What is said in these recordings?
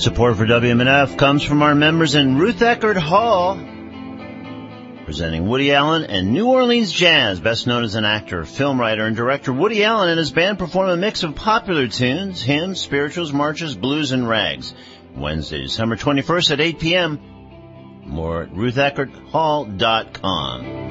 Support for WMNF comes from our members in Ruth Eckerd Hall, presenting Woody Allen and New Orleans Jazz. Best known as an actor, film writer, and director, Woody Allen and his band perform a mix of popular tunes, hymns, spirituals, marches, blues, and rags. Wednesday, December 21st at 8 p.m. More at rutheckerdhall.com.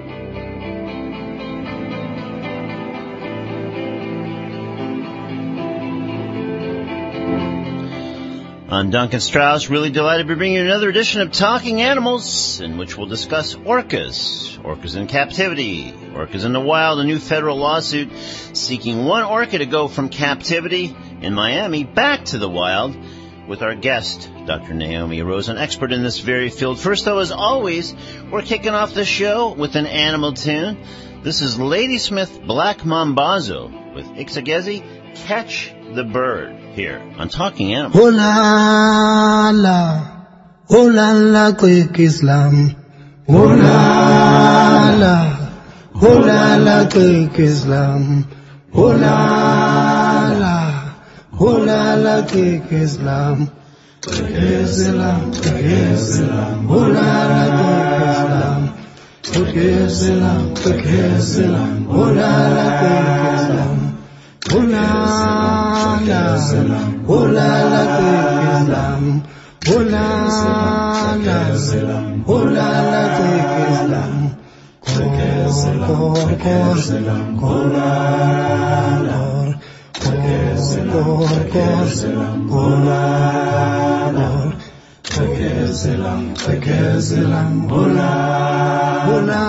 I'm Duncan Strauss, really delighted to be bringing you another edition of Talking Animals, in which we'll discuss orcas, orcas in captivity, orcas in the wild, a new federal lawsuit seeking one orca to go from captivity in Miami back to the wild, with our guest, Dr. Naomi Rose, an expert in this very field. First, though, as always, we're kicking off the show with an animal tune. This is Ladysmith Black Mambazo with Ixagezi, Catch the Bird, here on Talking Animals. Oh la la, quick Islam. Oh la la, quick Islam. Oh la la, quick Islam. Quick Islam, quick Islam. Oh la la, quick Islam. Quick Islam, oh la la, quick Islam. Oh la la, oh la la, quick Islam. Oh la la, oh la la, quick Islam. Quick Islam, oh la la, quick Islam, oh la la, quick Islam, oh la la,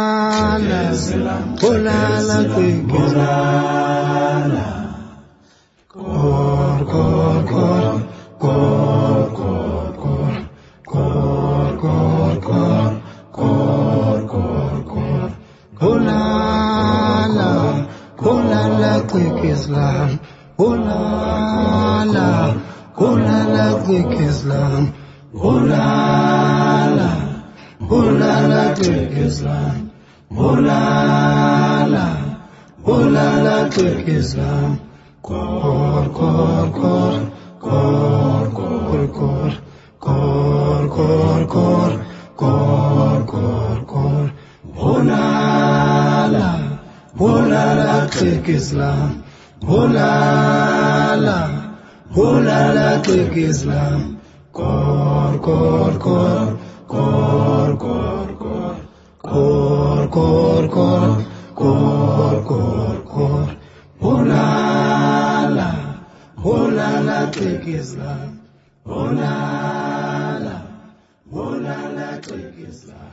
oh la la, quick Islam. Cor, cor, cor, cor, cor, cor, cor, cor, cor, cor, cor, cor. Oh la la, quick Islam. Oh la la, quick Islam. Oh la la, quick Islam. Oh la la, quick Islam. Cor, cor, cor, cor, cor, cor, cor, cor, cor, cor, cor, cor. Oh la la, quick Islam. Oh la la, quick Islam. Cor, cor, cor, cor, cor, cor, cor, cor, cor, cor, cor, cor. Oh la la, quick Islam. Oh la la, quick Islam.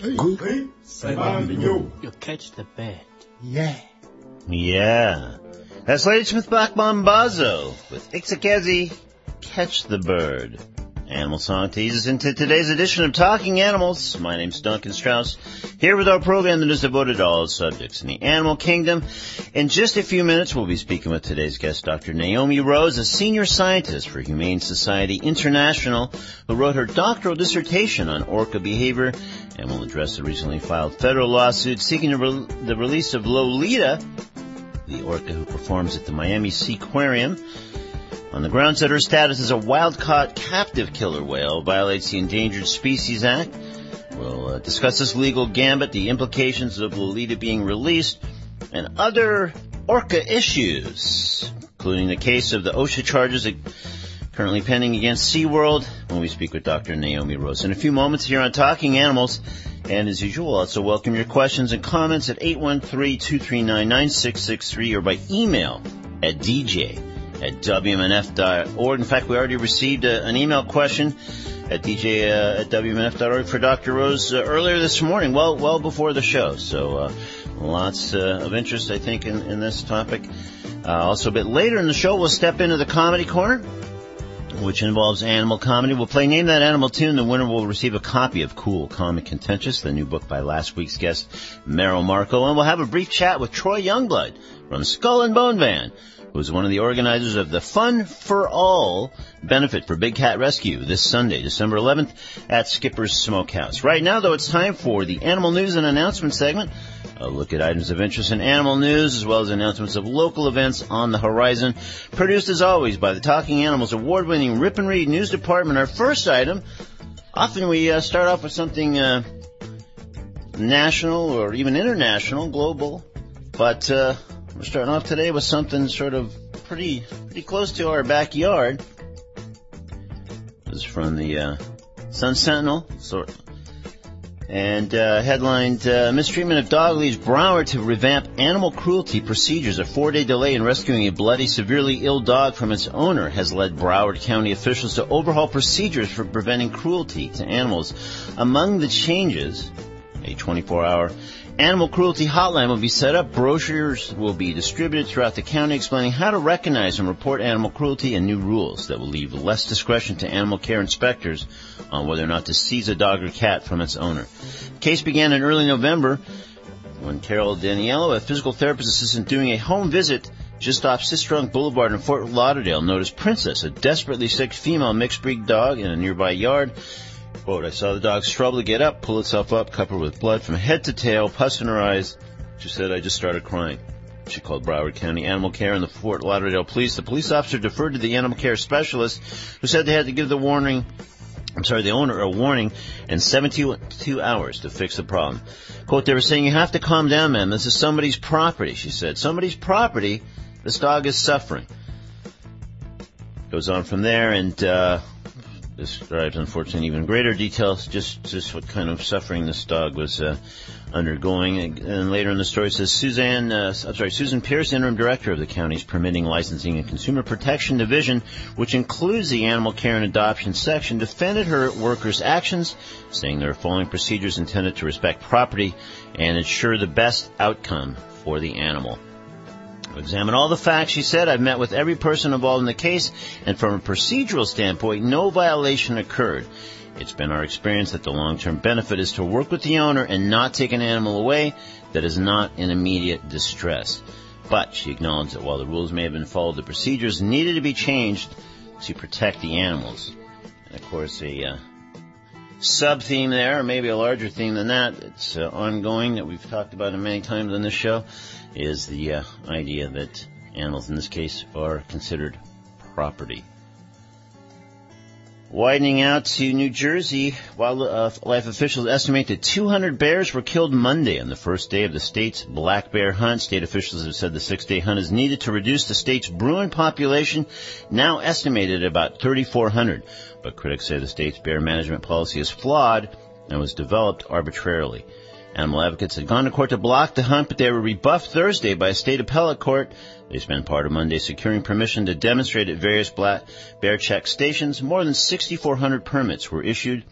You catch the bird. Yeah. Yeah. That's Ladysmith Black Mambazo with Ixagezi, Catch the Bird. Animal song teases into today's edition of Talking Animals. My name's Duncan Strauss, here with our program that is devoted to all subjects in the animal kingdom. In just a few minutes, we'll be speaking with today's guest, Dr. Naomi Rose, a senior scientist for Humane Society International, who wrote her doctoral dissertation on orca behavior, and will address the recently filed federal lawsuit seeking the release of Lolita, the orca who performs at the Miami Seaquarium, on the grounds that her status as a wild-caught captive killer whale violates the Endangered Species Act. We'll discuss this legal gambit, the implications of Lolita being released, and other orca issues, including the case of the OSHA charges currently pending against SeaWorld, when we speak with Dr. Naomi Rose. In a few moments here on Talking Animals, and as usual, also welcome your questions and comments at 813-239-9663 or by email at dj@wmnf.org. In fact, we already received an email question at dj@wmnf.org for Dr. Rose earlier this morning, well before the show. So lots of interest, I think, in this topic. Also, a bit later in the show, we'll step into the comedy corner, which involves animal comedy. We'll play Name That Animal Tune. The winner will receive a copy of Cool, Calm, and Contentious, the new book by last week's guest, Merrill Marco. And we'll have a brief chat with Troy Youngblood from Skull and Bone Band, who's one of the organizers of the Fun for All benefit for Big Cat Rescue this Sunday, December 11th, at Skipper's Smokehouse. Right now, though, it's time for the Animal News and Announcement segment A look at items of interest in animal news, as well as announcements of local events on the horizon. Produced, as always, by the Talking Animals award-winning Rip and Read News Department. Our first item, often we start off with something national or even international, global. But we're starting off today with something sort of pretty close to our backyard. This is from the Sun Sentinel, and headlined, mistreatment of dog leads Broward to revamp animal cruelty procedures. A 4-day delay in rescuing a bloody, severely ill dog from its owner has led Broward County officials to overhaul procedures for preventing cruelty to animals. Among the changes, a 24-hour animal cruelty hotline will be set up. Brochures will be distributed throughout the county explaining how to recognize and report animal cruelty, and new rules that will leave less discretion to animal care inspectors on whether or not to seize a dog or cat from its owner. The case began in early November when Carol Daniello, a physical therapist assistant doing a home visit just off Sistrunk Boulevard in Fort Lauderdale, noticed Princess, a desperately sick female mixed-breed dog, in a nearby yard. Quote, I saw the dog struggle to get up, pull itself up, covered with blood from head to tail, pus in her eyes. She said, I just started crying. She called Broward County Animal Care and the Fort Lauderdale Police. The police officer deferred to the animal care specialist, who said they had to give the owner a warning and 72 hours to fix the problem. Quote, they were saying, you have to calm down, ma'am. This is somebody's property, she said. Somebody's property? This dog is suffering. Goes on from there and describes, unfortunately, even greater details, just what kind of suffering this dog was undergoing. And later in the story it says Susan Pierce, interim director of the county's Permitting, Licensing, and Consumer Protection Division, which includes the Animal Care and Adoption section, defended her workers' actions, saying they are following procedures intended to respect property and ensure the best outcome for the animal. To examine all the facts, she said, I've met with every person involved in the case, and from a procedural standpoint, no violation occurred. It's been our experience that the long-term benefit is to work with the owner and not take an animal away that is not in immediate distress. But she acknowledged that while the rules may have been followed, the procedures needed to be changed to protect the animals. And, of course, a sub-theme there, or maybe a larger theme than that, it's ongoing, that we've talked about it many times on this show, is the idea that animals in this case are considered property. Widening out to New Jersey, wildlife officials estimate that 200 bears were killed Monday on the first day of the state's black bear hunt. State officials have said the 6-day hunt is needed to reduce the state's Bruin population, now estimated at about 3,400. But critics say the state's bear management policy is flawed and was developed arbitrarily. Animal advocates had gone to court to block the hunt, but they were rebuffed Thursday by a state appellate court. They spent part of Monday securing permission to demonstrate at various black bear check stations. More than 6,400 permits were issued,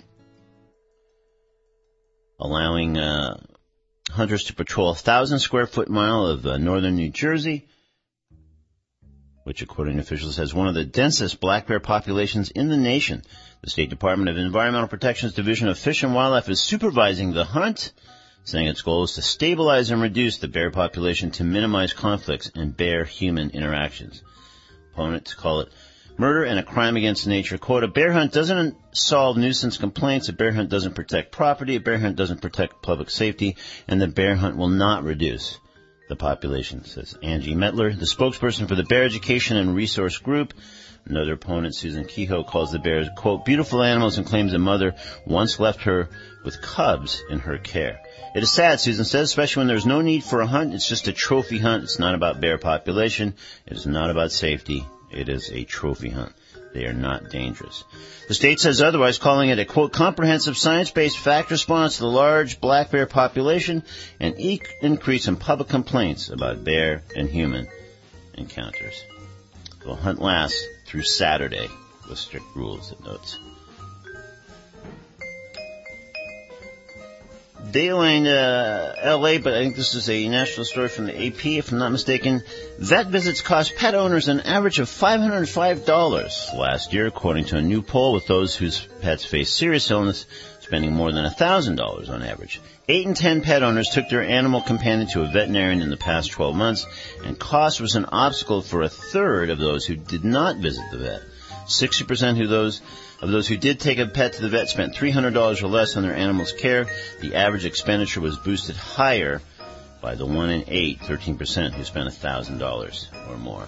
allowing hunters to patrol a 1,000-square-foot mile of northern New Jersey, which, according to officials, has one of the densest black bear populations in the nation. The State Department of Environmental Protection's Division of Fish and Wildlife is supervising the hunt, saying its goal is to stabilize and reduce the bear population to minimize conflicts and bear-human interactions. Opponents call it murder and a crime against nature. Quote, a bear hunt doesn't solve nuisance complaints, a bear hunt doesn't protect property, a bear hunt doesn't protect public safety, and the bear hunt will not reduce the population, says Angie Metler, the spokesperson for the Bear Education and Resource Group. Another opponent, Susan Kehoe, calls the bears, quote, beautiful animals, and claims a mother once left her with cubs in her care. It is sad, Susan says, especially when there's no need for a hunt. It's just a trophy hunt. It's not about bear population. It is not about safety. It is a trophy hunt. They are not dangerous. The state says otherwise, calling it a, quote, comprehensive science-based fact response to the large black bear population and increase in public complaints about bear and human encounters. The hunt lasts through Saturday with strict rules, it notes. Dayline, L.A., but I think this is a national story from the AP, if I'm not mistaken. Vet visits cost pet owners an average of $505 last year, according to a new poll, with those whose pets face serious illness spending more than $1,000 on average. 8 in 10 pet owners took their animal companion to a veterinarian in the past 12 months, and cost was an obstacle for a third of those who did not visit the vet. 60% of those who did take a pet to the vet spent $300 or less on their animal's care. The average expenditure was boosted higher by the 1 in 8, 13%, who spent $1,000 or more.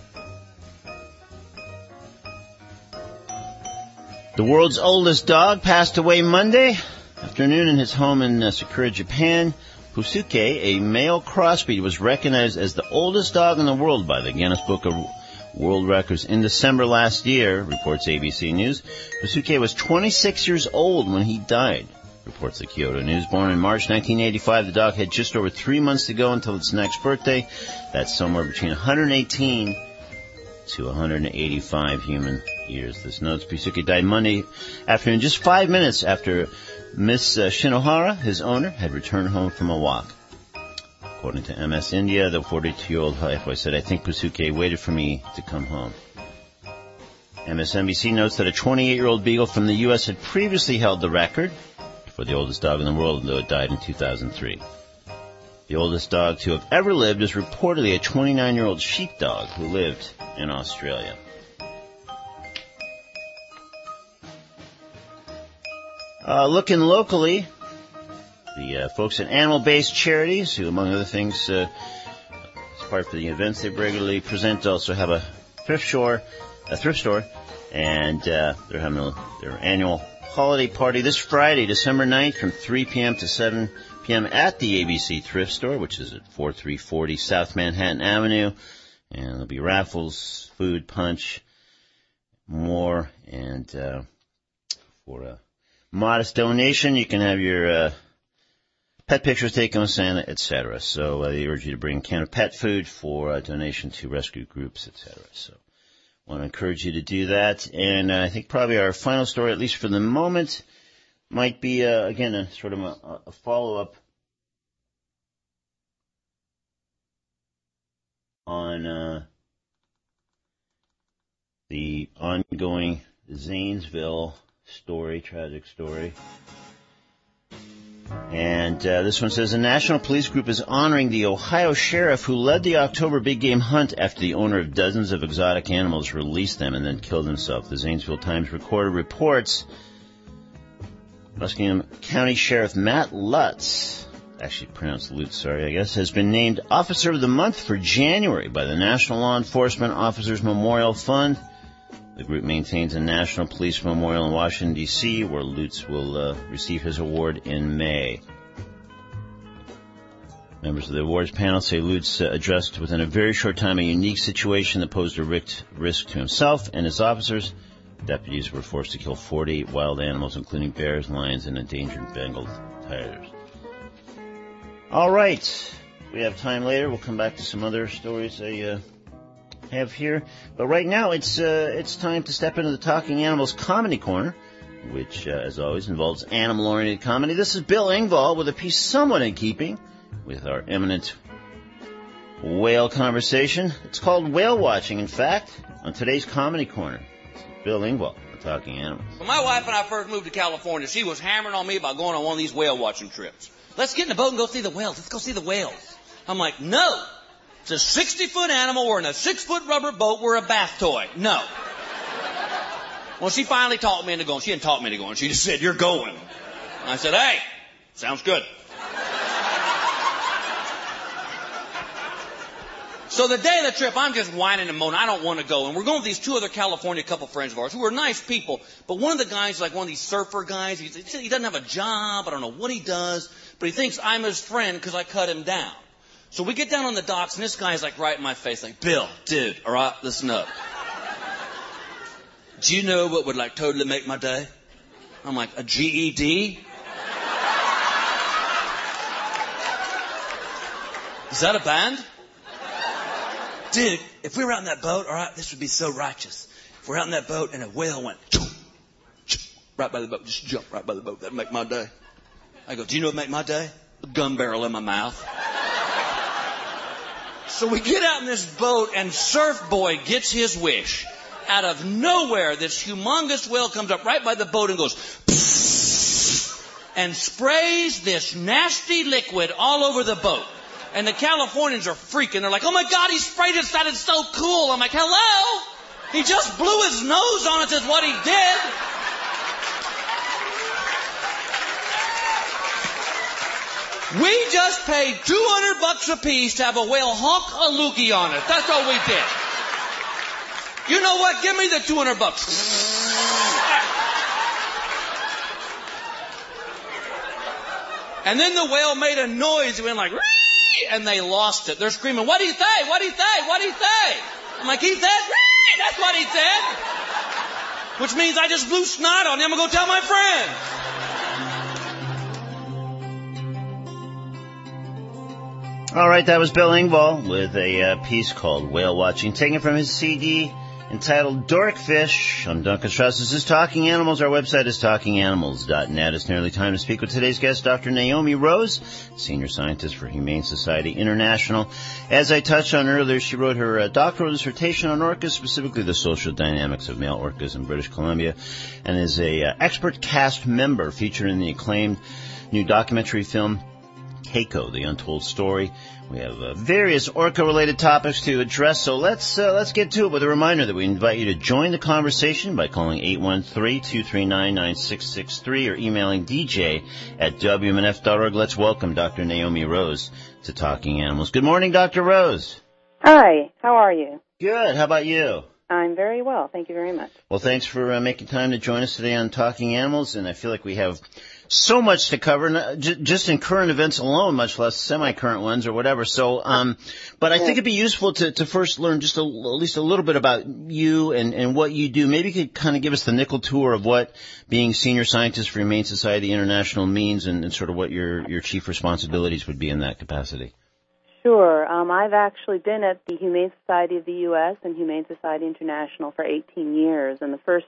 The world's oldest dog passed away Monday afternoon in his home in Sakura, Japan. Pusuke, a male crossbreed, was recognized as the oldest dog in the world by the Guinness Book of World Records in December last year, reports ABC News. Pusuke was 26 years old when he died, reports the Kyoto News. Born in March 1985, the dog had just over 3 months to go until its next birthday. That's somewhere between 118 to 185 human years. This notes Pusuke died Monday afternoon, just 5 minutes after Miss Shinohara, his owner, had returned home from a walk. According to MS India, the 42-year-old boy said, "I think Pusuke waited for me to come home." MSNBC notes that a 28-year-old beagle from the U.S. had previously held the record for the oldest dog in the world, though it died in 2003. The oldest dog to have ever lived is reportedly a 29-year-old sheepdog who lived in Australia. Looking locally, the folks at Animal-Based Charities, who, among other things, as part of the events they regularly present, also have a thrift store, and they're having their annual holiday party this Friday, December 9th, from 3 p.m. to 7 p.m. at the ABC Thrift Store, which is at 4340 South Manhattan Avenue. And there'll be raffles, food, punch, more, and for a modest donation, you can have your pet pictures taken with Santa, etc. So they urge you to bring a can of pet food for a donation to rescue groups, etc. So I want to encourage you to do that. And I think probably our final story, at least for the moment, might be, again, a sort of a follow-up on the ongoing Zanesville story, tragic story. And this one says, a national police group is honoring the Ohio sheriff who led the October big game hunt after the owner of dozens of exotic animals released them and then killed himself. The Zanesville Times Recorder reports Muskingum County Sheriff Matt Lutz, actually pronounced Lutz, sorry, I guess, has been named Officer of the Month for January by the National Law Enforcement Officers Memorial Fund. The group maintains a National Police Memorial in Washington, D.C., where Lutz will receive his award in May. Members of the awards panel say Lutz addressed within a very short time a unique situation that posed a risk to himself and his officers. Deputies were forced to kill 48 wild animals, including bears, lions, and endangered Bengal tigers. All right. We have time later. We'll come back to some other stories I have here. But right now, it's time to step into the Talking Animals Comedy Corner, which, as always, involves animal-oriented comedy. This is Bill Engvall with a piece somewhat in keeping with our eminent whale conversation. It's called Whale Watching, in fact, on today's Comedy Corner. Bill Engvall, Talking Animals. When my wife and I first moved to California, she was hammering on me about going on one of these whale watching trips. Let's get in the boat and go see the whales. Let's go see the whales. I'm like, no. It's a 60-foot animal. We're in a 6-foot rubber boat. We're a bath toy. No. Well, she finally talked me into going. She didn't talk me into going. She just said, you're going. And I said, hey, sounds good. So the day of the trip, I'm just whining and moaning. I don't want to go. And we're going with these two other California couple friends of ours who are nice people. But one of the guys, like one of these surfer guys, he doesn't have a job. I don't know what he does. But he thinks I'm his friend because I cut him down. So we get down on the docks, and this guy's like right in my face, like, Bill, dude, all right, listen up. Do you know what would like totally make my day? I'm like, a GED? Is that a band? Dude, if we were out in that boat, all right, this would be so righteous. If we're out in that boat and a whale went right by the boat, just jump right by the boat, that'd make my day. I go, do you know what would make my day? A gun barrel in my mouth. So we get out in this boat, and Surf Boy gets his wish. Out of nowhere, this humongous whale comes up right by the boat and goes, and sprays this nasty liquid all over the boat. And the Californians are freaking. They're like, oh my God, he sprayed us. That is so cool. I'm like, hello? He just blew his nose on us is what he did. We just paid $200 a piece to have a whale honk a loogie on us. That's all we did. You know what? Give me the $200. And then the whale made a noise. It went like, and they lost it. They're screaming, what do you say? What do you say? What do you say? I'm like, he said, that's what he said. Which means I just blew snot on him. I'm going to go tell my friends. All right, that was Bill Engvall with a piece called Whale Watching, taken from his CD entitled Dorkfish. I'm Duncan Strauss. This is Talking Animals. Our website is talkinganimals.net. It's nearly time to speak with today's guest, Dr. Naomi Rose, Senior Scientist for Humane Society International. As I touched on earlier, she wrote her doctoral dissertation on orcas, specifically the social dynamics of male orcas in British Columbia, and is a expert cast member featured in the acclaimed new documentary film Keiko, The Untold Story. We have various orca-related topics to address, so let's get to it with a reminder that we invite you to join the conversation by calling 813-239-9663 or emailing dj@wmnf.org. Let's welcome Dr. Naomi Rose to Talking Animals. Good morning, Dr. Rose. Hi, how are you? Good. How about you? I'm very well. Thank you very much. Well, thanks for making time to join us today on Talking Animals, and I feel like we have so much to cover, just in current events alone, much less semi-current ones or whatever. So, but I think it'd be useful to first learn just at least a little bit about you and what you do. Maybe you could kind of give us the nickel tour of what being Senior Scientist for Humane Society International means and sort of what your chief responsibilities would be in that capacity. Sure. I've actually been at the Humane Society of the U.S. and Humane Society International for 18 years, and the first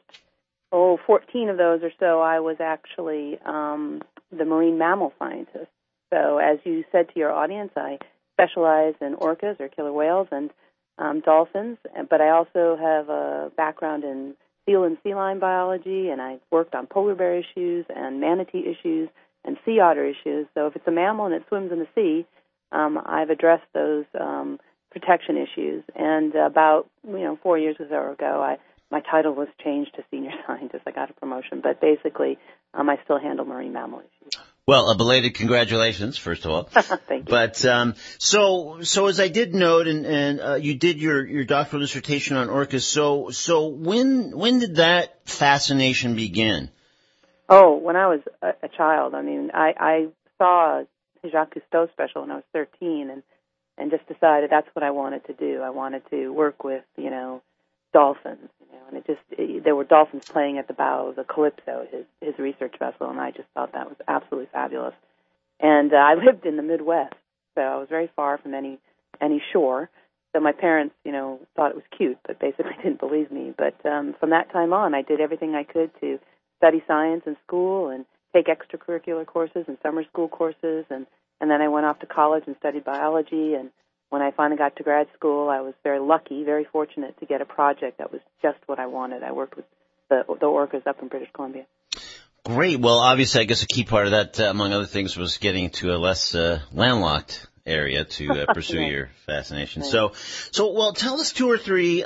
14 of those or so, I was actually the marine mammal scientist. So as you said to your audience, I specialize in orcas or killer whales and dolphins, but I also have a background in seal and sea lion biology, and I worked on polar bear issues and manatee issues and sea otter issues. So if it's a mammal and it swims in the sea, I've addressed those protection issues. And about 4 years or so ago, my title was changed to Senior Scientist. I got a promotion, but basically, I still handle marine mammal issues. Well, a belated congratulations, first of all. Thank you. But so as I did note, and you did your doctoral dissertation on orcas. So when did that fascination begin? Oh, when I was a child. I mean, I saw a Jacques Cousteau special when I was 13, and just decided that's what I wanted to do. I wanted to work with dolphins, and there were dolphins playing at the bow of the Calypso, his research vessel, and I just thought that was absolutely fabulous. And I lived in the Midwest, so I was very far from any shore. So my parents, thought it was cute, but basically didn't believe me. But from that time on, I did everything I could to study science in school and take extracurricular courses and summer school courses, and then I went off to college and studied biology. And when I finally got to grad school, I was very lucky, very fortunate to get a project that was just what I wanted. I worked with the orcas up in British Columbia. Great. Well, obviously, I guess a key part of that, among other things, was getting to a less landlocked area to pursue your fascination. Right. So, well, tell us two or three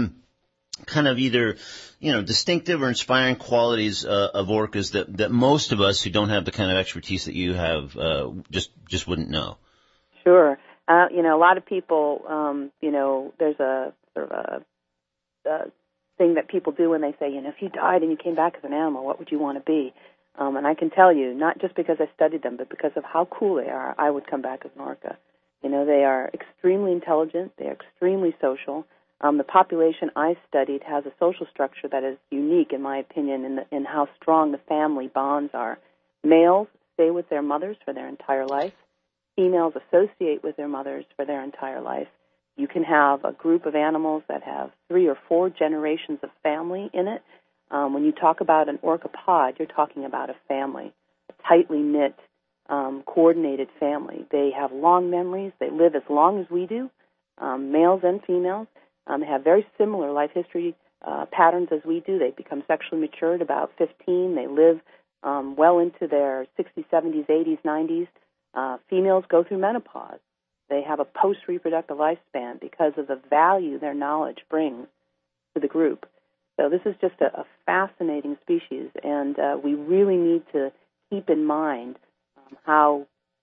kind of either distinctive or inspiring qualities of orcas that most of us who don't have the kind of expertise that you have just wouldn't know. Sure. A lot of people, there's a sort of a thing that people do when they say, if you died and you came back as an animal, what would you want to be? And I can tell you, not just because I studied them, but because of how cool they are, I would come back as an orca. They are extremely intelligent. They are extremely social. The population I studied has a social structure that is unique, in my opinion, in how strong the family bonds are. Males stay with their mothers for their entire life. Females associate with their mothers for their entire life. You can have a group of animals that have 3 or 4 generations of family in it. When you talk about an orca pod, you're talking about a family, a tightly knit, coordinated family. They have long memories. They live as long as we do, males and females. They have very similar life history patterns as we do. They become sexually mature at about 15. They live well into their 60s, 70s, 80s, 90s. Females go through menopause. They have a post-reproductive lifespan because of the value their knowledge brings to the group. So this is just a fascinating species, and we really need to keep in mind how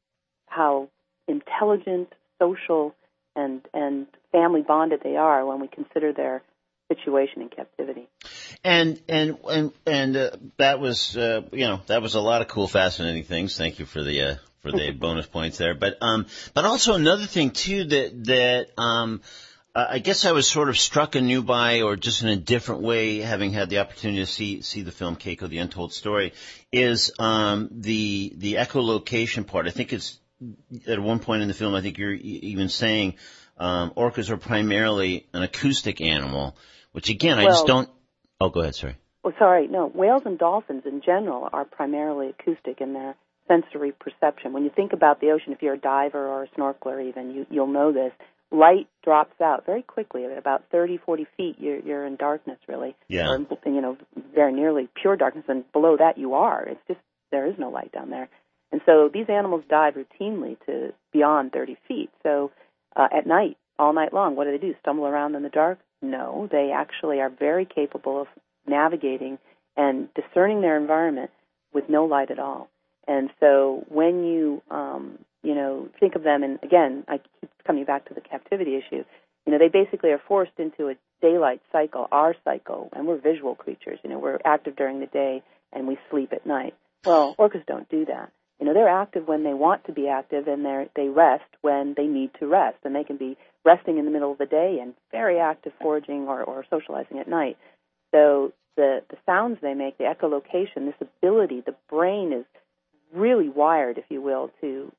how intelligent, social, and family bonded they are when we consider their situation in captivity. And that was that was a lot of cool, fascinating things. Thank you for the bonus points there. But also another thing too that I guess I was sort of struck anew by, or just in a different way, having had the opportunity to see the film Keiko, The Untold Story, is the echolocation part. I think it's at one point in the film, I think you're even saying orcas are primarily an acoustic animal, which again, I just don't. Oh, go ahead, sorry. Oh, sorry. No, whales and dolphins in general are primarily acoustic in their sensory perception. When you think about the ocean, if you're a diver or a snorkeler even, you'll know this. Light drops out very quickly. At about 30, 40 feet, you're in darkness, really. Yeah. Or, very nearly pure darkness, and below that you are. It's just, there is no light down there. And so these animals dive routinely to beyond 30 feet. So at night, all night long, what do? Stumble around in the dark? No, they actually are very capable of navigating and discerning their environment with no light at all. And so when you, think of them, and again, I keep coming back to the captivity issue, they basically are forced into a daylight cycle, our cycle, and we're visual creatures. We're active during the day and we sleep at night. Well, orcas don't do that. They're active when they want to be active, and they rest when they need to rest. And they can be resting in the middle of the day and very active foraging or socializing at night. So the sounds they make, the echolocation, this ability, the brain is really wired, if you will, to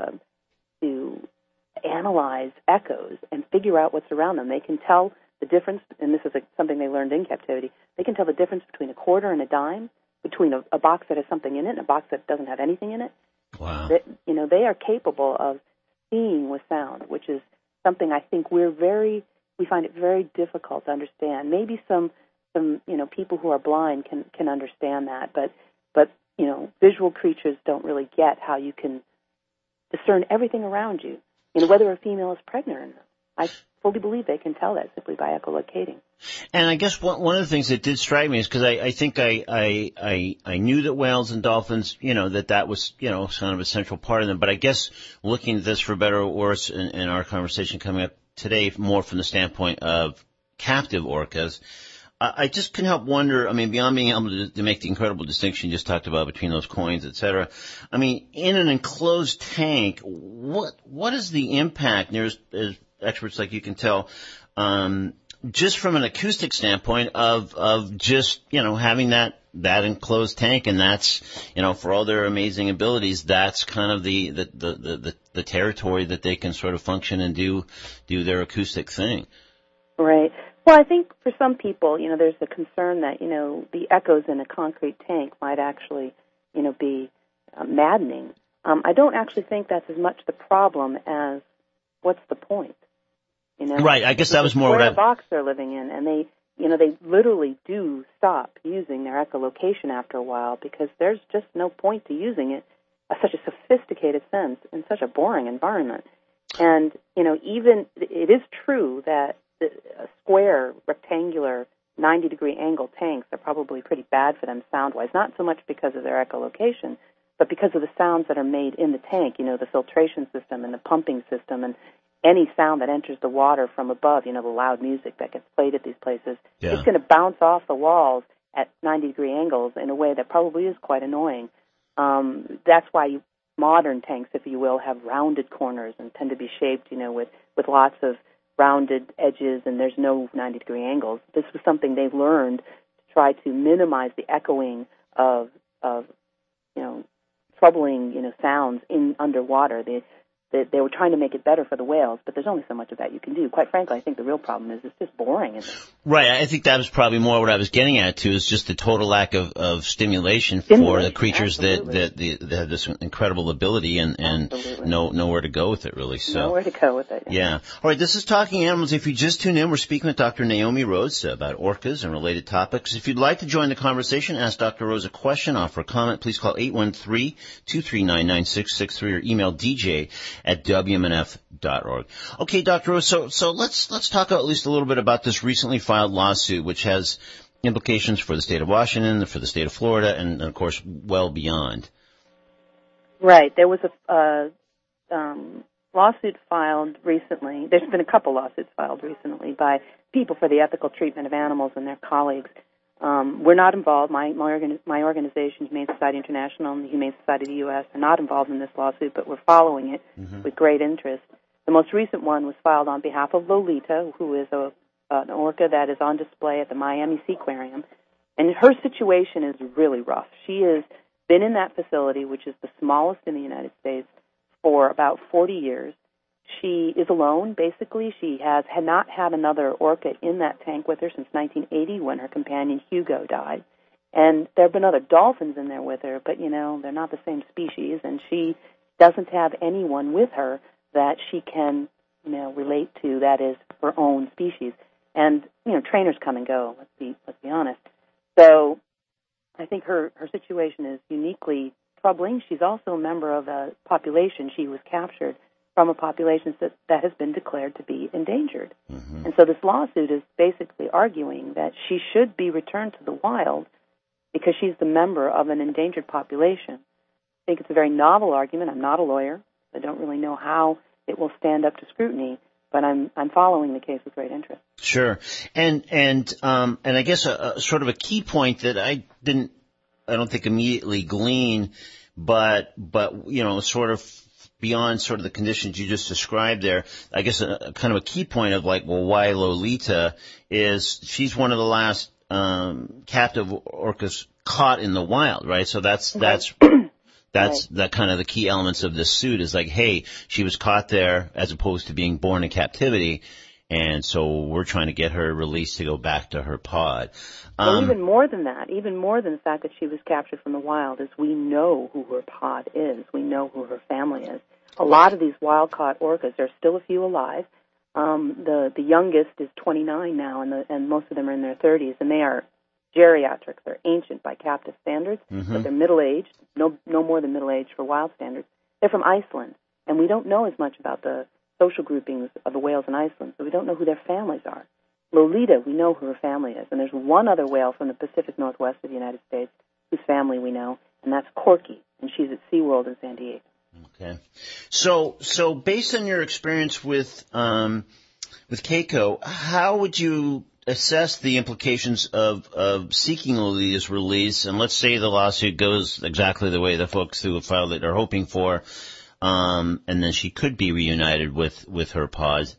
analyze echoes and figure out what's around them. They can tell the difference, and this is something they learned in captivity, they can tell the difference between a quarter and a dime, between a box that has something in it and a box that doesn't have anything in it. Wow. They are capable of seeing with sound, which is something I think we find it very difficult to understand. Maybe some people who are blind can understand that, but visual creatures don't really get how you can discern everything around you. Whether a female is pregnant or not. I fully believe they can tell that simply by echolocating. And I guess one of the things that did strike me is because I think I knew that whales and dolphins, that was, kind of a central part of them. But I guess looking at this for better or worse in our conversation coming up today, more from the standpoint of captive orcas, I just couldn't help wonder, beyond being able to make the incredible distinction you just talked about between those coins, et cetera, in an enclosed tank, what is the impact, as experts like you can tell, just from an acoustic standpoint of just, having that enclosed tank, and that's, for all their amazing abilities, that's kind of the territory that they can sort of function and do their acoustic thing. Right. Well, I think for some people, there's the concern that, the echoes in a concrete tank might actually, be maddening. I don't actually think that's as much the problem as what's the point. Right. I guess that was more what box they're living in, and they literally do stop using their echolocation after a while because there's just no point to using it in such a sophisticated sense in such a boring environment. And, even it is true that square, rectangular, 90-degree angle tanks are probably pretty bad for them sound-wise, not so much because of their echolocation, but because of the sounds that are made in the tank, the filtration system and the pumping system and any sound that enters the water from above, the loud music that gets played at these places, it's going to bounce off the walls at 90-degree angles in a way that probably is quite annoying. That's why modern tanks, if you will, have rounded corners and tend to be shaped, with lots of rounded edges, and there's no 90-degree angles. This was something they've learned to try to minimize the echoing of troubling, sounds in underwater. They were trying to make it better for the whales, but there's only so much of that you can do. Quite frankly, I think the real problem is it's just boring, isn't it? Right. I think that was probably more what I was getting at, too, is just the total lack of stimulation for the creatures that have this incredible ability and nowhere to go with it, really. So nowhere to go with it. Yeah. All right, this is Talking Animals. If you just tune in, we're speaking with Dr. Naomi Rose about orcas and related topics. If you'd like to join the conversation, ask Dr. Rose a question, offer a comment, please call 813-239-9663 or email dj@wmnf.org. Okay, Dr. Rose, so let's talk at least a little bit about this recently filed lawsuit, which has implications for the state of Washington, for the state of Florida, and of course, well beyond. Right. There was a lawsuit filed recently. There's been a couple lawsuits filed recently by people for the ethical treatment of animals and their colleagues. We're not involved. My organization, Humane Society International and the Humane Society of the U.S., are not involved in this lawsuit, but we're following it with great interest. The most recent one was filed on behalf of Lolita, who is an orca that is on display at the Miami Seaquarium. And her situation is really rough. She has been in that facility, which is the smallest in the United States, for about 40 years. She is alone, basically. She had not had another orca in that tank with her since 1980 when her companion Hugo died. And there have been other dolphins in there with her, but, they're not the same species, and she doesn't have anyone with her that she can, relate to that is her own species. And, trainers come and go, let's be honest. So I think her situation is uniquely troubling. She's also a member of a population. She was captured from a population that has been declared to be endangered. And so this lawsuit is basically arguing that she should be returned to the wild because she's the member of an endangered population. I think it's a very novel argument. I'm not a lawyer. I don't really know how it will stand up to scrutiny, but I'm following the case with great interest. Sure. And I guess a sort of a key point that I don't think immediately glean, but sort of beyond sort of the conditions you just described there, I guess a kind of a key point of why Lolita is she's one of the last captive orcas caught in the wild, right? So that's that kind of the key elements of this suit is hey, she was caught there as opposed to being born in captivity, and so we're trying to get her released to go back to her pod. Well, even more than that, even more than the fact that she was captured from the wild, is we know who her pod is. We know who her family is. A lot of these wild-caught orcas, there's still a few alive. The youngest is 29 now, and most of them are in their 30s, and they are geriatric. They're ancient by captive standards, but they're middle-aged, no more than middle-aged for wild standards. They're from Iceland, and we don't know as much about the social groupings of the whales in Iceland, so we don't know who their families are. Lolita, we know who her family is, and there's one other whale from the Pacific Northwest of the United States whose family we know, and that's Corky, and she's at SeaWorld in San Diego. Okay. So based on your experience with Keiko, how would you assess the implications of seeking Lolita's release? And let's say the lawsuit goes exactly the way the folks who have filed it are hoping for, and then she could be reunited with her pod.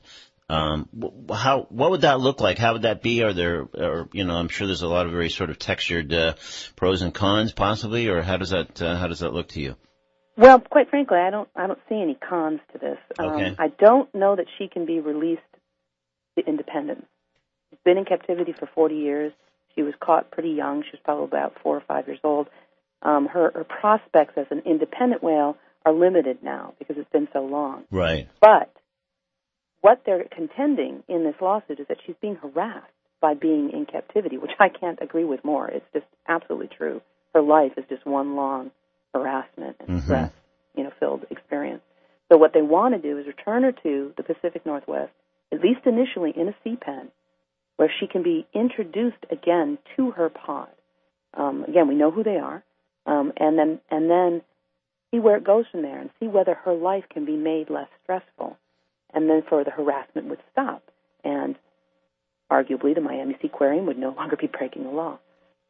What would that look like? How would that be? I'm sure there's a lot of very sort of textured pros and cons possibly, or how does that look to you? Well, quite frankly, I don't see any cons to this. Okay. I don't know that she can be released to independence. She's been in captivity for 40 years. She was caught pretty young. She was probably about 4 or 5 years old. Her prospects as an independent whale are limited now because it's been so long. Right. But what they're contending in this lawsuit is that she's being harassed by being in captivity, which I can't agree with more. It's just absolutely true. Her life is just one long harassment and stress, filled experience. So what they want to do is return her to the Pacific Northwest, at least initially in a sea pen, where she can be introduced again to her pod. Again, we know who they are, and then see where it goes from there and see whether her life can be made less stressful. And then for the harassment would stop. And arguably the Miami Seaquarium would no longer be breaking the law.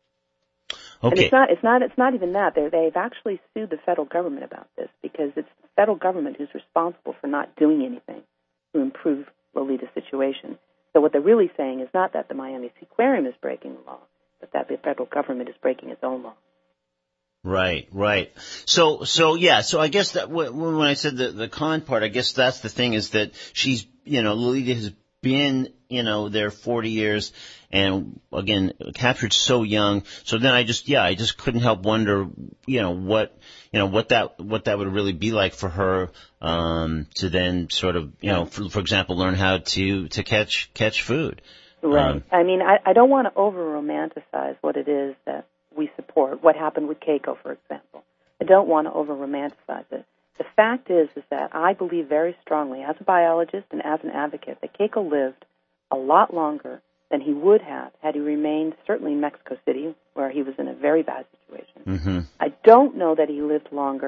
Okay. And it's not even that. They've actually sued the federal government about this because it's the federal government who's responsible for not doing anything to improve Lolita's situation. So what they're really saying is not that the Miami Seaquarium is breaking the law, but that the federal government is breaking its own law. Right. So I guess that when I said the con part, I guess that's the thing is that she's, Lolita has been, there 40 years and again, captured so young. So then I just couldn't help wonder, what that would really be like for her, to then sort of, for example, learn how to catch food. Right. I don't want to over-romanticize what it is that we support, what happened with Keiko, for example. I don't want to over-romanticize it. The fact is that I believe very strongly, as a biologist and as an advocate, that Keiko lived a lot longer than he would have had he remained certainly in Mexico City, where he was in a very bad situation. I don't know that he lived longer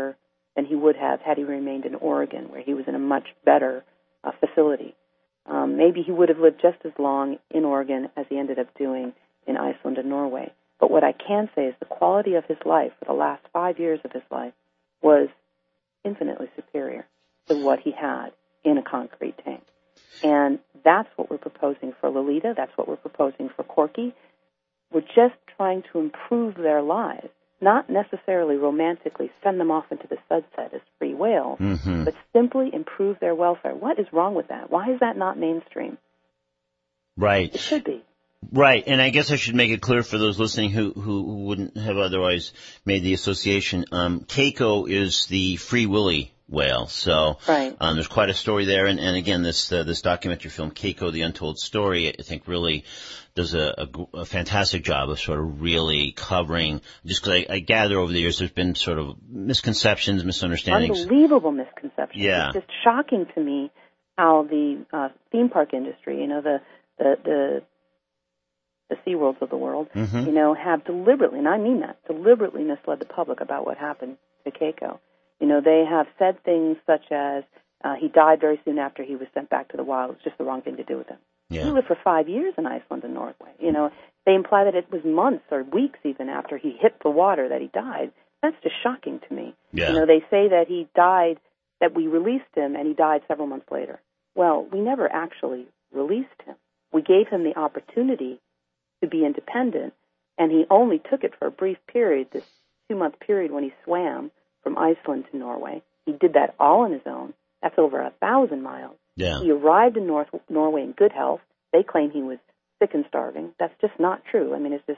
than he would have had he remained in Oregon, where he was in a much better facility. Maybe he would have lived just as long in Oregon as he ended up doing in Iceland and Norway. But what I can say is the quality of his life for the last 5 years of his life was infinitely superior to what he had in a concrete tank. And that's what we're proposing for Lolita. That's what we're proposing for Corky. We're just trying to improve their lives, not necessarily romantically send them off into the sunset as free whales, but simply improve their welfare. What is wrong with that? Why is that not mainstream? Right. It should be. Right, and I guess I should make it clear for those listening who wouldn't have otherwise made the association. Keiko is the Free Willy whale, so right. There's quite a story there. And again, this documentary film, Keiko: The Untold Story, I think really does a fantastic job of sort of really covering. Just because I gather over the years there's been sort of misconceptions, misunderstandings. Unbelievable misconceptions. Yeah. It's just shocking to me how the theme park industry, the SeaWorlds of the world, have deliberately, and I mean that, deliberately misled the public about what happened to Keiko. They have said things such as he died very soon after he was sent back to the wild. It's just the wrong thing to do with him. Yeah. He lived for 5 years in Iceland and Norway. They imply that it was months or weeks even after he hit the water that he died. That's just shocking to me. Yeah. They say that he died, that we released him, and he died several months later. Well, we never actually released him. We gave him the opportunity to be independent, and he only took it for a brief period, this 2-month period when he swam from Iceland to Norway. He did that all on his own. That's over 1,000 miles. Yeah. He arrived in Norway in good health. They claim he was sick and starving. That's just not true. I mean, it's just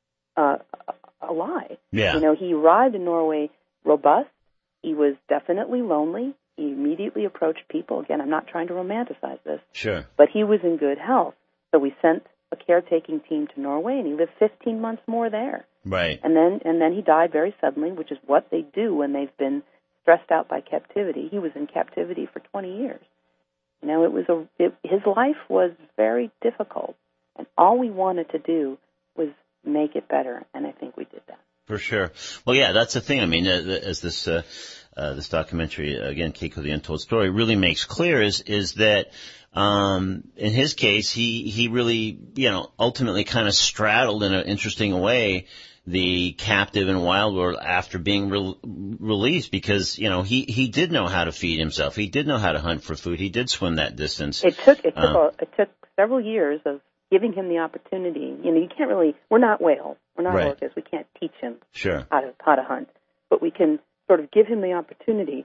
a lie. Yeah. He arrived in Norway robust. He was definitely lonely. He immediately approached people. Again, I'm not trying to romanticize this. Sure. But he was in good health. So we sent a caretaking team to Norway, and he lived 15 months more there. Right. And then he died very suddenly, which is what they do when they've been stressed out by captivity. He was in captivity for 20 years. His life was very difficult, and all we wanted to do was make it better, and I think we did that. For sure. Well, yeah, that's the thing. I mean, as this documentary, again, Keiko: The Untold Story, really makes clear is that, in his case, he really, ultimately kind of straddled in an interesting way the captive and wild world after being released because, he did know how to feed himself. He did know how to hunt for food. He did swim that distance. It took several years of giving him the opportunity. You can't really, we're not whales. We're not right. orcas. We can't teach him sure. how to hunt. But we can sort of give him the opportunity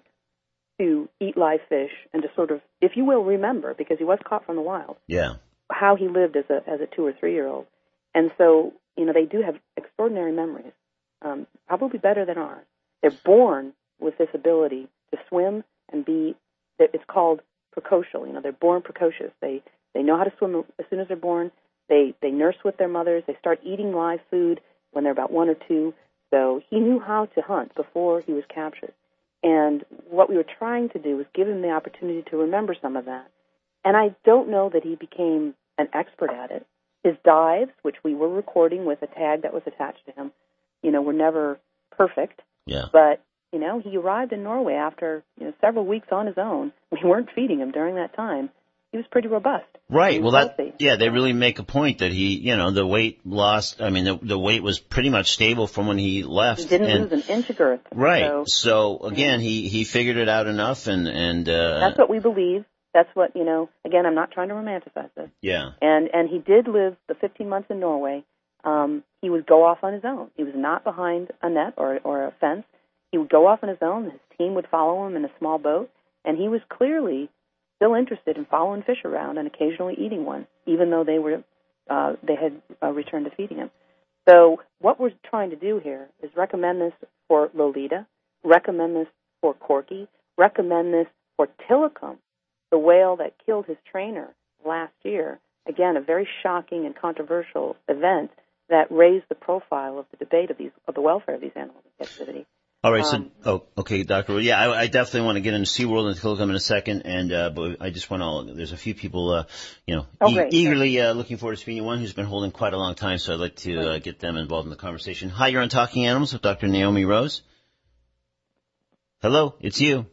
to eat live fish and to sort of, if you will, remember, because he was caught from the wild, yeah, how he lived as a 2 or 3 year old. And so, they do have extraordinary memories, probably better than ours. They're born with this ability to swim and it's called precocial. They're born precocious. They know how to swim as soon as they're born. They nurse with their mothers. They start eating live food when they're about 1 or 2. So he knew how to hunt before he was captured. And what we were trying to do was give him the opportunity to remember some of that. And I don't know that he became an expert at it. His dives, which we were recording with a tag that was attached to him, were never perfect. Yeah. But, he arrived in Norway after, several weeks on his own. We weren't feeding him during that time. He was pretty robust. Right. Well, they really make a point that he, the weight loss, the weight was pretty much stable from when he left. He didn't lose an inch of girth. Right. So again, he figured it out enough and that's what we believe. That's what, again, I'm not trying to romanticize this. Yeah. And he did live the 15 months in Norway. He would go off on his own. He was not behind a net or a fence. He would go off on his own. His team would follow him in a small boat. And he was clearly still interested in following fish around and occasionally eating one, even though they had returned to feeding him. So what we're trying to do here is recommend this for Lolita, recommend this for Corky, recommend this for Tilikum, the whale that killed his trainer last year. Again, a very shocking and controversial event that raised the profile of the debate of the welfare of these animals in captivity. All right. Okay, Doctor. Yeah, I definitely want to get into SeaWorld and Tilikum in a second, but I just want to. There's a few people, eagerly looking forward to speaking. One who's been holding quite a long time, so I'd like to get them involved in the conversation. Hi, you're on Talking Animals with Dr. Naomi Rose. Hello, it's you.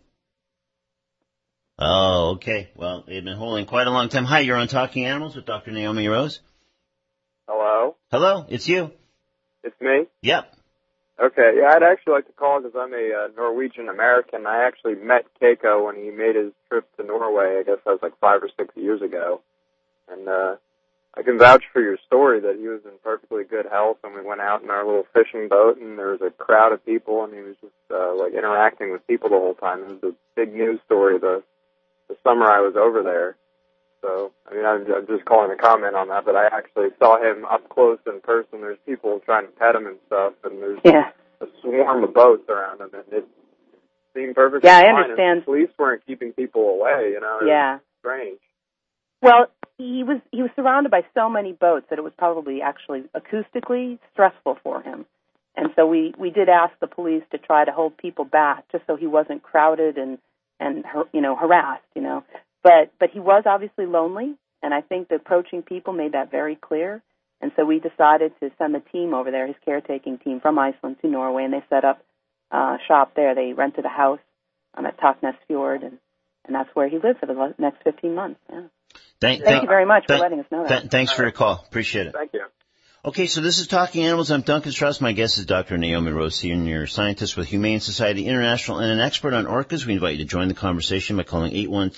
Oh, okay. Well, they've been holding quite a long time. Hi, you're on Talking Animals with Dr. Naomi Rose. Hello? Hello, it's you. It's me? Yep. Okay, yeah, I'd actually like to call because I'm a Norwegian American. I actually met Keiko when he made his trip to Norway. I guess that was like 5 or 6 years ago. And I can vouch for your story that he was in perfectly good health, and we went out in our little fishing boat, and there was a crowd of people, and he was just like interacting with people the whole time. It was a big news story the summer I was over there. So, I mean, I'm just calling to comment on that, but I actually saw him up close in person. There's people trying to pet him and stuff, and there's a swarm of boats around him, and it seemed perfectly fine. Yeah, I understand. And the police weren't keeping people away, you know. It was strange. Well, he was surrounded by so many boats that it was probably actually acoustically stressful for him. And so we did ask the police to try to hold people back just so he wasn't crowded and harassed, you know. But he was obviously lonely, and I think the approaching people made that very clear. And so we decided to send the team over there, his caretaking team from Iceland to Norway, and they set up shop there. They rented a house at Taknes Fjord, and that's where he lived for the next 15 months. Yeah. Thank you very much for letting us know that. Thanks for your call. Appreciate it. Thank you. Okay, so this is Talking Animals. I'm Duncan Strauss. My guest is Dr. Naomi Rose, senior scientist with Humane Society International and an expert on orcas. We invite you to join the conversation by calling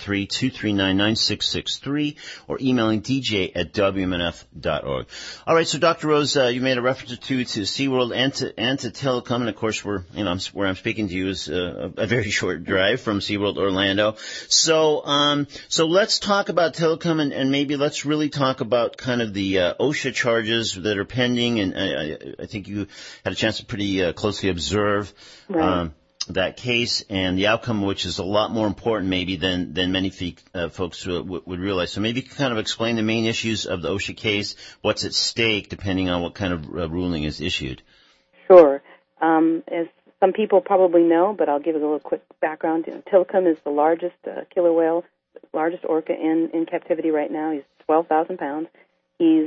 813-239-9663 or emailing dj@wmnf.org. All right, so Dr. Rose, you made a reference to SeaWorld and to Tilikum, and of course where I'm speaking to you is a very short drive from SeaWorld Orlando. So let's talk about Tilikum and maybe let's really talk about kind of the OSHA charges that are pending, and I think you had a chance to pretty closely observe that case and the outcome, which is a lot more important maybe than many folks would realize. So maybe you can kind of explain the main issues of the OSHA case, what's at stake, depending on what kind of ruling is issued. Sure. As some people probably know, but I'll give it a little quick background. Tilikum is the largest killer whale, largest orca in captivity right now. He's 12,000 pounds. He's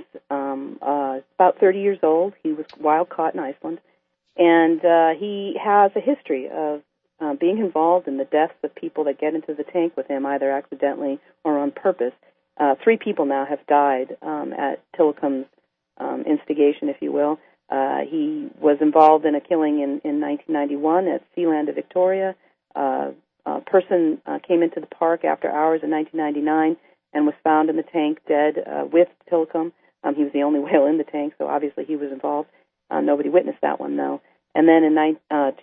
about 30 years old. He was wild caught in Iceland, and he has a history of being involved in the deaths of people that get into the tank with him, either accidentally or on purpose. 3 people now have died at Tilikum's instigation, if you will. He was involved in a killing in 1991 at Sealand of Victoria. A person came into the park after hours in 1999 and was found in the tank dead with Tilikum. He was the only whale in the tank, so obviously he was involved. Nobody witnessed that one, though. And then in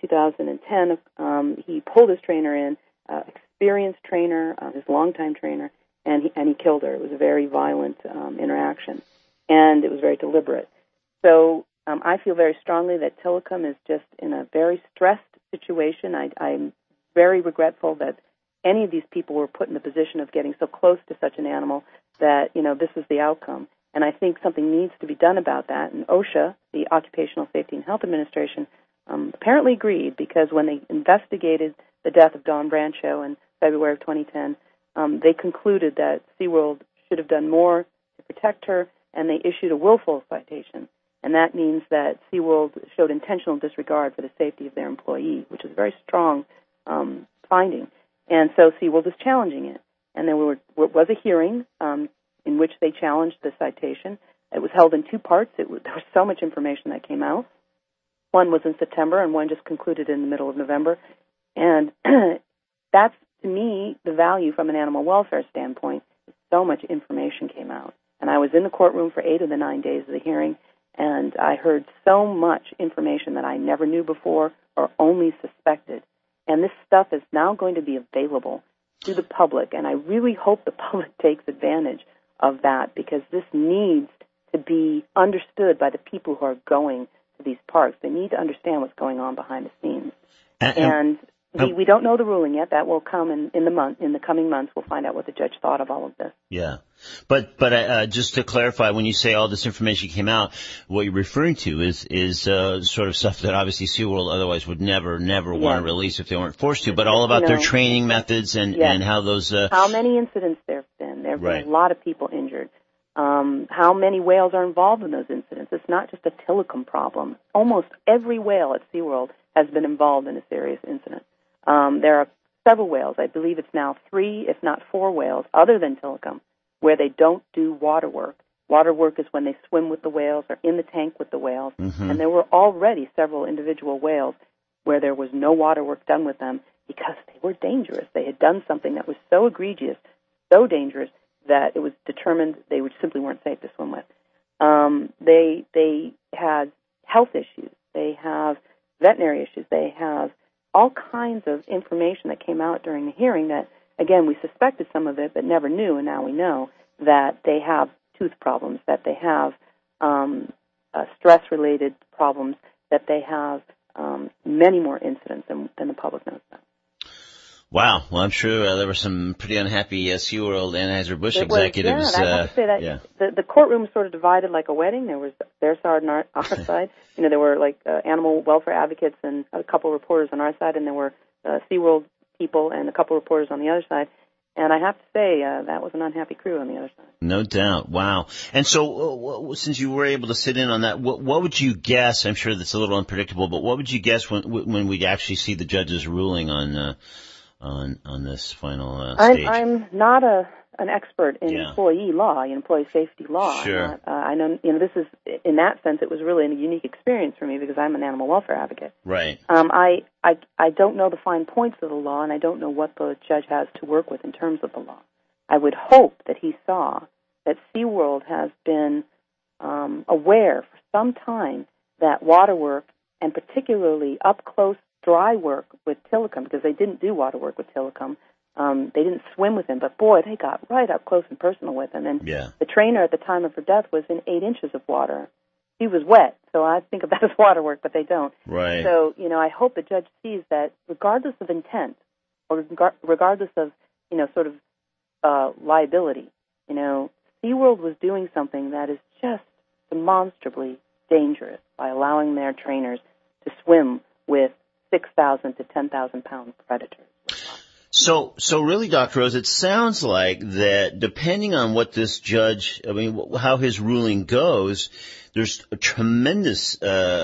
2010, he pulled his trainer in, experienced trainer, his longtime trainer, and he killed her. It was a very violent interaction, and it was very deliberate. So I feel very strongly that Tilikum is just in a very stressed situation. I'm very regretful that any of these people were put in the position of getting so close to such an animal that, this is the outcome. And I think something needs to be done about that. And OSHA, the Occupational Safety and Health Administration, apparently agreed because when they investigated the death of Dawn Brancho in February of 2010, they concluded that SeaWorld should have done more to protect her, and they issued a willful citation. And that means that SeaWorld showed intentional disregard for the safety of their employee, which is a very strong finding. And so SeaWorld is challenging it. And there was a hearing in which they challenged the citation. It was held in 2 parts. There was so much information that came out. One was in September, and one just concluded in the middle of November. And that's, to me, the value from an animal welfare standpoint. So much information came out. And I was in the courtroom for 8 of the 9 days of the hearing, and I heard so much information that I never knew before or only suspected. And this stuff is now going to be available to the public, and I really hope the public takes advantage of that because this needs to be understood by the people who are going to these parks. They need to understand what's going on behind the scenes. And we don't know the ruling yet. That will come in the coming months. We'll find out what the judge thought of all of this. Yeah. But just to clarify, when you say all this information came out, what you're referring to is sort of stuff that obviously SeaWorld otherwise would never want to release if they weren't forced to, but all about their training methods and how those... how many incidents there have been. There have been a lot of people injured. How many whales are involved in those incidents. It's not just a Tilikum problem. Almost every whale at SeaWorld has been involved in a serious incident. There are several whales. I believe it's now 3, if not 4 whales, other than Tilikum, where they don't do water work. Water work is when they swim with the whales or in the tank with the whales. Mm-hmm. And there were already several individual whales where there was no water work done with them because they were dangerous. They had done something that was so egregious, so dangerous, that it was determined they simply weren't safe to swim with. They had health issues. They have veterinary issues. They have all kinds of information that came out during the hearing that, again, we suspected some of it but never knew, and now we know that they have tooth problems, that they have stress-related problems, that they have many more incidents than the public knows about. Wow. Well, I'm sure there were some pretty unhappy SeaWorld Anheuser-Busch executives. Yeah, and I have to say that the courtroom was sort of divided like a wedding. There was their side and our side. There were like animal welfare advocates and a couple of reporters on our side, and there were SeaWorld people and a couple of reporters on the other side. And I have to say, that was an unhappy crew on the other side. No doubt. Wow. And so, since you were able to sit in on that, what would you guess? I'm sure that's a little unpredictable, but what would you guess when we actually see the judge's ruling on this final stage? I'm not an expert in employee law, employee safety law. Sure. I know, this is, in that sense, it was really a unique experience for me because I'm an animal welfare advocate. Right. I don't know the fine points of the law, and I don't know what the judge has to work with in terms of the law. I would hope that he saw that SeaWorld has been aware for some time that water work, and particularly up-close dry work with Tilikum, because they didn't do water work with Tilikum. They didn't swim with him, but boy, they got right up close and personal with him. And the trainer at the time of her death was in 8 inches of water. She was wet, so I think of that as water work, but they don't. Right. So, I hope the judge sees that regardless of intent, or regardless of, sort of liability, SeaWorld was doing something that is just demonstrably dangerous by allowing their trainers to swim with 6,000 to 10,000 pound predators. So really, Dr. Rose, it sounds like that depending on what this judge, how his ruling goes, there's a tremendous,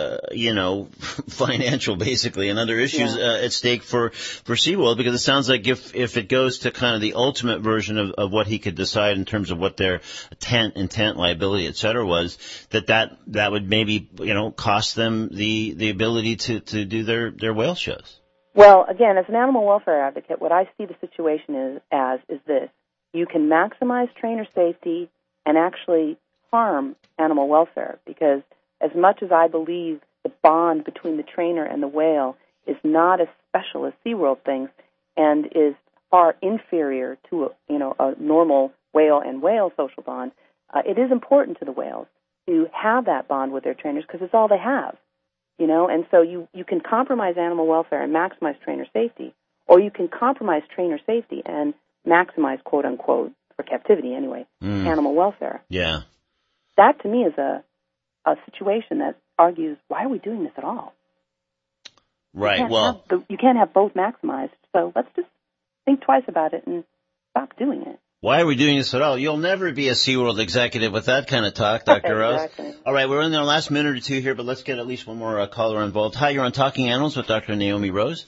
financial basically and other issues at stake for SeaWorld, because it sounds like if it goes to kind of the ultimate version of what he could decide in terms of what their intent, liability, et cetera was, that would maybe, cost them the ability to do their whale shows. Well, again, as an animal welfare advocate, what I see the situation is this. You can maximize trainer safety and actually harm animal welfare, because as much as I believe the bond between the trainer and the whale is not as special as SeaWorld thinks and is far inferior to a normal whale and whale social bond, it is important to the whales to have that bond with their trainers because it's all they have. And so you can compromise animal welfare and maximize trainer safety, or you can compromise trainer safety and maximize, quote unquote, for captivity anyway, animal welfare. Yeah. That to me is a situation that argues, why are we doing this at all? Right. You can't have both maximized, so let's just think twice about it and stop doing it. Why are we doing this at all? You'll never be a SeaWorld executive with that kind of talk, Dr. Rose. Exactly. All right, we're in our last minute or two here, but let's get at least one more caller involved. Hi, you're on Talking Animals with Dr. Naomi Rose.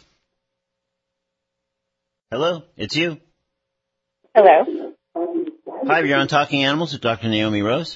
Hello, it's you. Hello. Hi, you're on Talking Animals with Dr. Naomi Rose.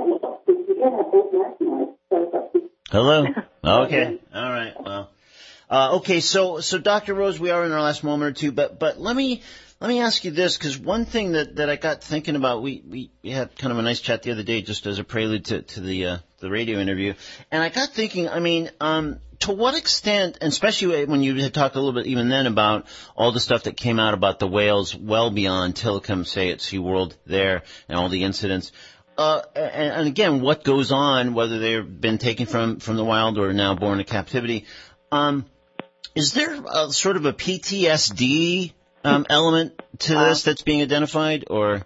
Hello. Okay. All right. Well. Okay. So Dr. Rose, we are in our last moment or two, but let me ask you this, because one thing that I got thinking about, we had kind of a nice chat the other day, just as a prelude to the radio interview, and I got thinking, to what extent, and especially when you had talked a little bit even then about all the stuff that came out about the whales well beyond Tilikum, say at SeaWorld there, and all the incidents. And again, what goes on, whether they've been taken from the wild or now born in captivity. Is there sort of a PTSD element to this that's being identified, or?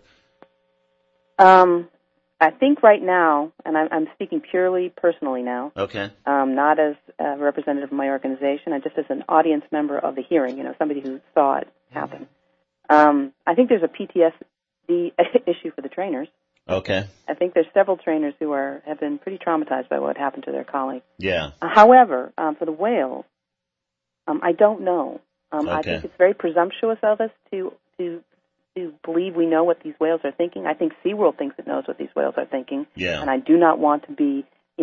I think right now, and I'm speaking purely personally now. Okay. Not as a representative of my organization, just as an audience member of the hearing, somebody who saw it happen. I think there's a PTSD issue for the trainers. Okay. I think there's several trainers who have been pretty traumatized by what happened to their colleagues. Yeah. However, for the whales, I don't know. I think it's very presumptuous of us to believe we know what these whales are thinking. I think SeaWorld thinks it knows what these whales are thinking. Yeah. And I do not want to be,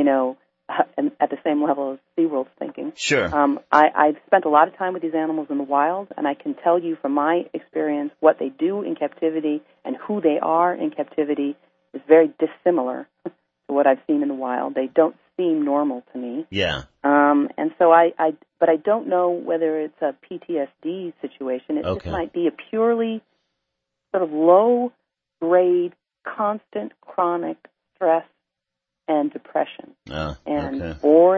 at the same level as SeaWorld's thinking. Sure. I've spent a lot of time with these animals in the wild, and I can tell you from my experience what they do in captivity and who they are in captivity is very dissimilar to what I've seen in the wild. They don't seem normal to me. Yeah. And so but I don't know whether it's a PTSD situation. It just might be a purely sort of low-grade, constant, chronic stress and depression. And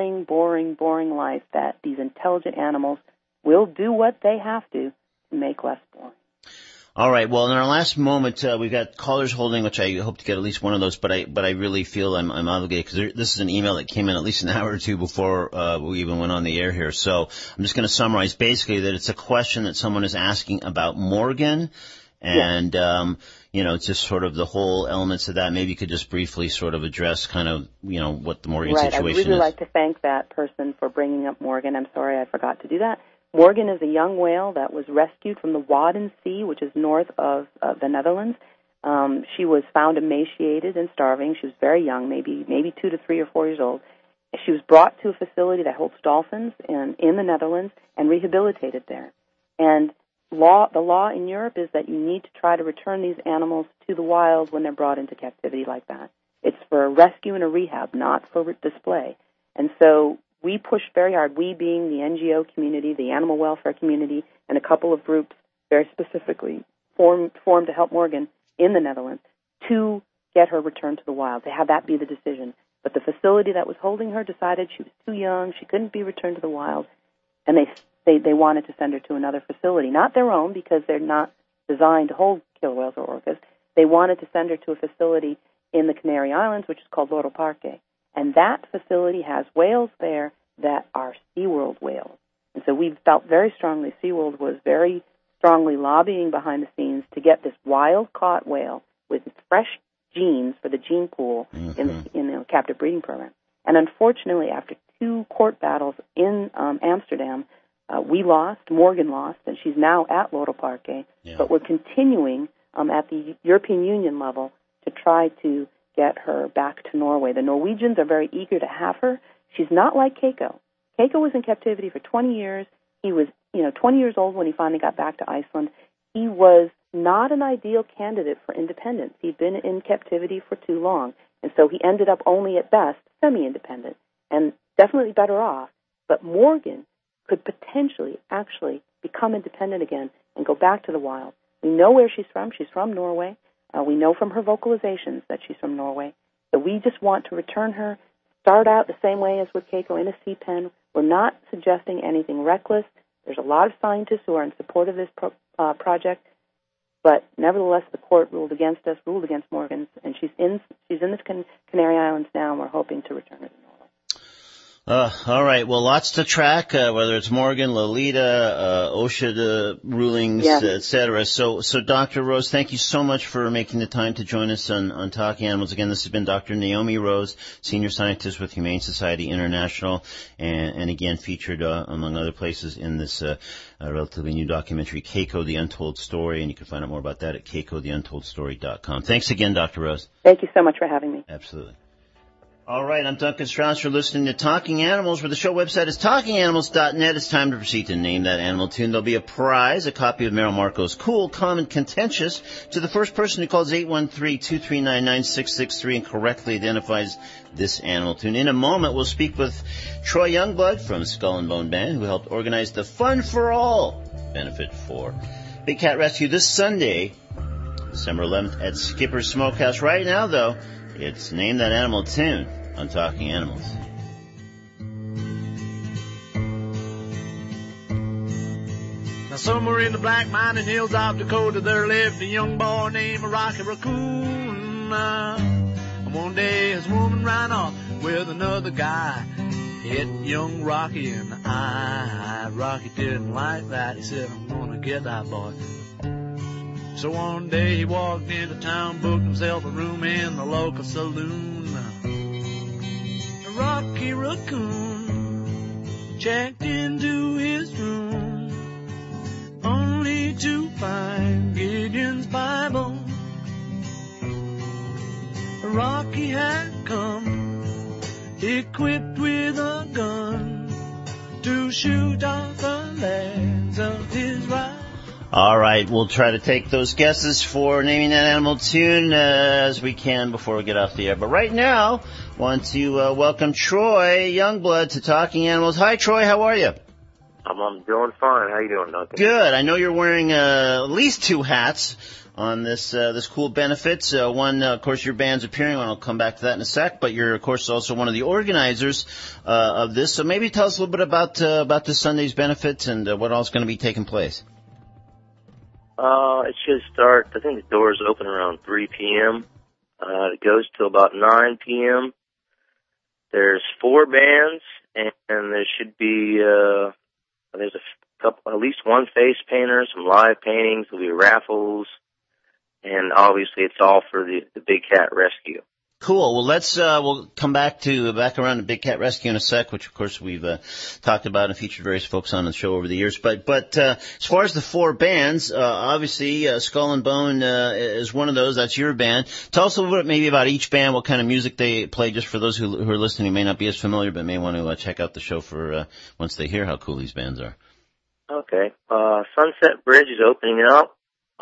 boring life that these intelligent animals will do what they have to make less boring. All right. Well, in our last moment, we've got callers holding, which I hope to get at least one of those, but I really feel I'm obligated because this is an email that came in at least an hour or two before we even went on the air here. So I'm just going to summarize basically that it's a question that someone is asking about Morgan. And, just sort of the whole elements of that. Maybe you could just briefly sort of address kind of, what the Morgan situation is. I'd really like to thank that person for bringing up Morgan. I'm sorry I forgot to do that. Morgan is a young whale that was rescued from the Wadden Sea, which is north of the Netherlands. She was found emaciated and starving. She was very young, maybe 2 to 3 or 4 years old. She was brought to a facility that holds dolphins in the Netherlands and rehabilitated there. And the law in Europe is that you need to try to return these animals to the wild when they're brought into captivity like that. It's for a rescue and a rehab, not for display. And so we pushed very hard, we being the NGO community, the animal welfare community, and a couple of groups very specifically formed to help Morgan in the Netherlands to get her returned to the wild, to have that be the decision. But the facility that was holding her decided she was too young, she couldn't be returned to the wild, and they wanted to send her to another facility, not their own because they're not designed to hold killer whales or orcas. They wanted to send her to a facility in the Canary Islands, which is called Loro Parque. And that facility has whales there that are SeaWorld whales. And so we felt very strongly, SeaWorld was very strongly lobbying behind the scenes to get this wild-caught whale with fresh genes for the gene pool in the captive breeding program. And unfortunately, after 2 court battles in Amsterdam, we lost, Morgan lost, and she's now at Loro Parque. Yeah. But we're continuing at the European Union level to try to get her back to Norway. The Norwegians are very eager to have her. She's not like Keiko. Keiko was in captivity for 20 years. He was, 20 years old when he finally got back to Iceland. He was not an ideal candidate for independence. He'd been in captivity for too long. And so he ended up only at best semi-independent and definitely better off. But Morgan could potentially actually become independent again and go back to the wild. We know where she's from. She's from Norway. We know from her vocalizations that she's from Norway. So we just want to return her, start out the same way as with Keiko in a sea pen. We're not suggesting anything reckless. There's a lot of scientists who are in support of this project, but nevertheless the court ruled against Morgan, and she's in the Canary Islands now, and we're hoping to return her to Norway. All right. Well, lots to track, whether it's Morgan, Lolita, OSHA rulings, et cetera. So, Dr. Rose, thank you so much for making the time to join us on Talking Animals. Again, this has been Dr. Naomi Rose, Senior Scientist with Humane Society International, and again featured, among other places, in this relatively new documentary, Keiko, The Untold Story, and you can find out more about that at keikotheuntoldstory.com. Thanks again, Dr. Rose. Thank you so much for having me. Absolutely. All right, I'm Duncan Strauss. You're listening to Talking Animals, where the show website is talkinganimals.net. It's time to proceed to name that animal tune. There'll be a prize, a copy of Merrill Marco's Cool, Calm, and Contentious, to the first person who calls 813-239-9663 and correctly identifies this animal tune. In a moment, we'll speak with Troy Youngblood from Skull and Bone Band, who helped organize the Fun for All benefit for Big Cat Rescue this Sunday, December 11th at Skipper's Smokehouse. Right now, though, it's Name That Animal Tune on Talking Animals. Now somewhere in the black mining hills of Dakota there lived a young boy named Rocky Raccoon. And one day his woman ran off with another guy, hit young Rocky in the eye. Rocky didn't like that. He said, I'm gonna get that boy. So one day he walked into town, booked himself a room in the local saloon. Rocky Raccoon checked into his room. come, equipped with a gun to shoot off the legs of his ride. All right, we'll try to take those guesses for naming that animal tune as we can before we get off the air. But right now, want to welcome Troy Youngblood to Talking Animals. Hi, Troy. How are you? I'm doing fine. How you doing, Duncan? Good. I know you're wearing at least two hats on this cool benefit. One, of course, your band's appearing on. I'll come back to that in a sec. But you're, of course, also one of the organizers of this. So maybe tell us a little bit about this Sunday's benefit and what all's going to be taking place. It should start, I think the doors open around 3 p.m. It goes till about 9 p.m. There's 4 bands, and there should be, there's a couple, at least one face painter, some live paintings, there'll be raffles, and obviously it's all for the Big Cat Rescue. Cool. Well, let's we'll come back around to Big Cat Rescue in a sec, which of course we've talked about and featured various folks on the show over the years. But as far as the 4 bands, obviously Skull and Bone is one of those. That's your band. Tell us a little bit maybe about each band, what kind of music they play, just for those who are listening who may not be as familiar, but may want to check out the show for once they hear how cool these bands are. Okay. Sunset Bridge is opening up.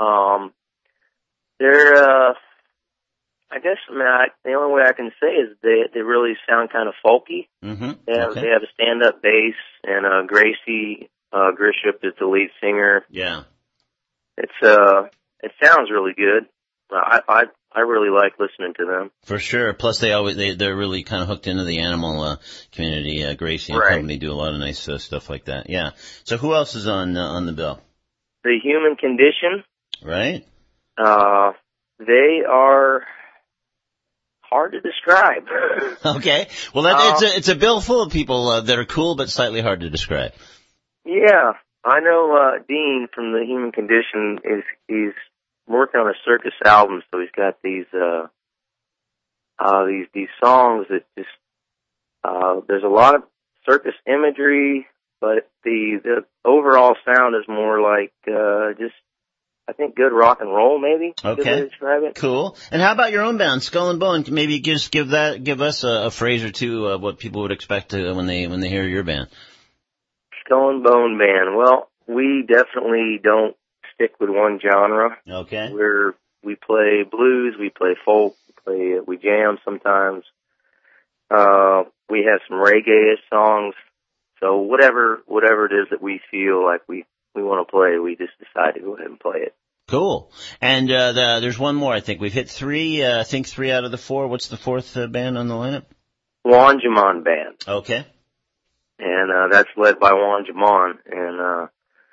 They're I guess, the only way I can say is they really sound kind of folky. Mm-hmm. They have a stand-up bass, and Gracie Grisham is the lead singer. Yeah. It sounds really good. I really like listening to them. For sure. Plus, they're really kind of hooked into the animal community. Gracie and right. company do a lot of nice stuff like that. Yeah. So who else is on the bill? The Human Condition. Right. They are hard to describe. Okay. Well, it's a bill full of people that are cool but slightly hard to describe. Yeah. I know Dean from the Human Condition he's working on a circus album, so he's got these songs that just there's a lot of circus imagery, but the overall sound is more like just I think good rock and roll, maybe. Okay. Good way to describe it. Cool. And how about your own band, Skull and Bone? Maybe just give us a phrase or two of what people would expect when they hear your band. Skull and Bone Band. Well, we definitely don't stick with one genre. Okay. We play blues, we play folk, we jam sometimes. We have some reggae songs. So whatever it is that we feel like we want to play, we just decide to go ahead and play it. Cool. And there's one more, I think. We've hit 3, I think 3 out of the 4. What's the 4th band on the lineup? Juan Jamon Band. Okay. And that's led by Juan Jamon. And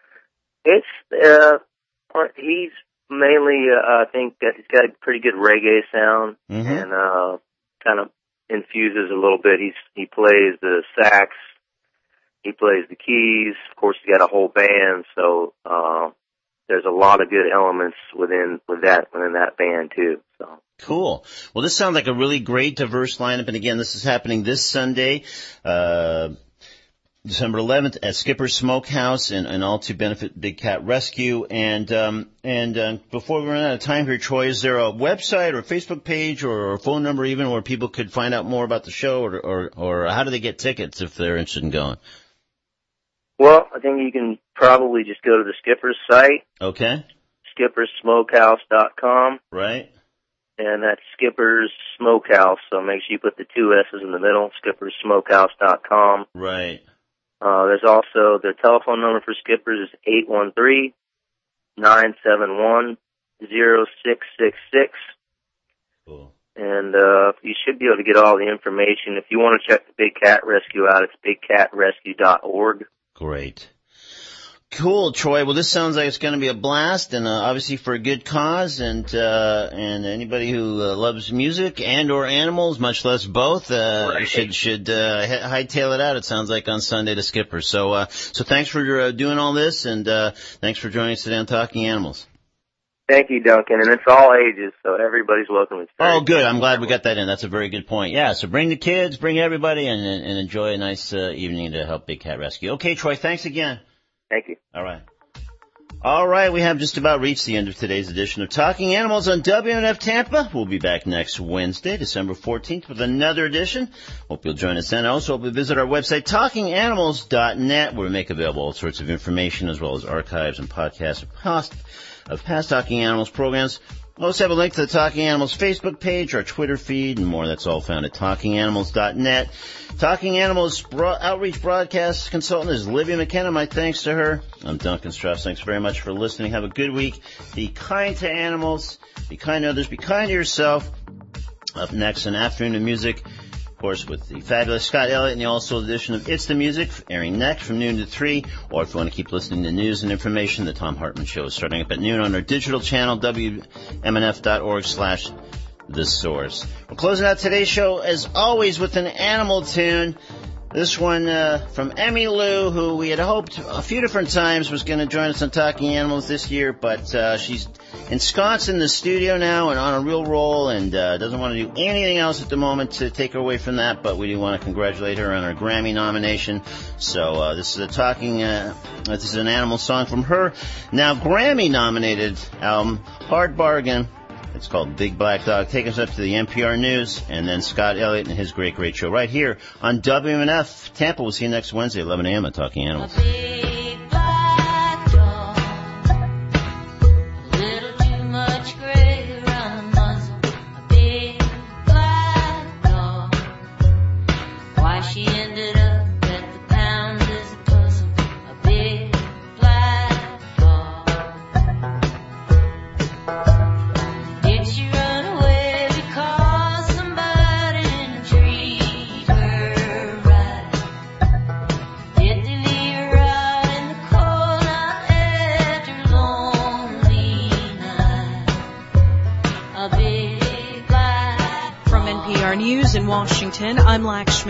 he's mainly, I think, he's got a pretty good reggae sound, mm-hmm. and kind of infuses a little bit. He plays the sax. He plays the keys. Of course, he's got a whole band, so there's a lot of good elements within that band too. So cool. Well, this sounds like a really great, diverse lineup. And again, this is happening this Sunday, December 11th at Skipper's Smokehouse, and all to benefit Big Cat Rescue. And before we run out of time here, Troy, is there a website or Facebook page or a phone number even where people could find out more about the show, or how do they get tickets if they're interested in going? Well, I think you can probably just go to the Skipper's site. Okay. skipperssmokehouse.com. Right. And that's Skipper's Smokehouse, so make sure you put the 2 S's in the middle, skipperssmokehouse.com. Right. There's also the telephone number for Skipper's is 813-971-0666. Cool. And you should be able to get all the information. If you want to check the Big Cat Rescue out, it's bigcatrescue.org. Great. Cool, Troy. Well, this sounds like it's going to be a blast, and obviously for a good cause, and anybody who loves music and or animals, much less both, right. should hightail it out. It sounds like on Sunday to Skipper. So thanks for doing all this, and thanks for joining us today on Talking Animals. Thank you, Duncan, and it's all ages, so everybody's welcome. Oh, good. I'm glad we got that in. That's a very good point. Yeah, so bring the kids, bring everybody, and enjoy a nice evening to help Big Cat Rescue. Okay, Troy, thanks again. Thank you. All right. All right, we have just about reached the end of today's edition of Talking Animals on WNF Tampa. We'll be back next Wednesday, December 14th, with another edition. Hope you'll join us then. Also, hope you visit our website, talkinganimals.net, where we make available all sorts of information, as well as archives and podcasts of past Talking Animals programs. We also have a link to the Talking Animals Facebook page, our Twitter feed, and more. That's all found at talkinganimals.net. Talking Animals outreach broadcast consultant is Livia McKenna. My thanks to her. I'm Duncan Strauss. Thanks very much for listening. Have a good week. Be kind to animals. Be kind to others. Be kind to yourself. Up next, an afternoon of music, of course, with the fabulous Scott Elliott and the also edition of It's the Music, airing next from noon to 3. Or if you want to keep listening to news and information, the Tom Hartman Show is starting up at noon on our digital channel, WMNF.org/The Source. We're closing out today's show, as always, with an animal tune. This one from Emmy Lou, who we had hoped a few different times was going to join us on Talking Animals this year, but she's ensconced in the studio now and on a real roll, and doesn't want to do anything else at the moment to take her away from that, but we do want to congratulate her on her Grammy nomination. So this is this is an animal song from her now Grammy-nominated album, Hard Bargain. It's called Big Black Dog. Take us up to the NPR News, and then Scott Elliott and his great, great show right here on WMNF Tampa. We'll see you next Wednesday, 11 a.m. on Talking Animals. A big black dog, a little too much gray around the muzzle. A big black dog, why she ended up at the pound is a puzzle. A big black dog. Did she run away because somebody didn't treat her right? Did they leave her out in the cold out after a lonely night? A big black From NPR News in Washington, I'm Lakshmi.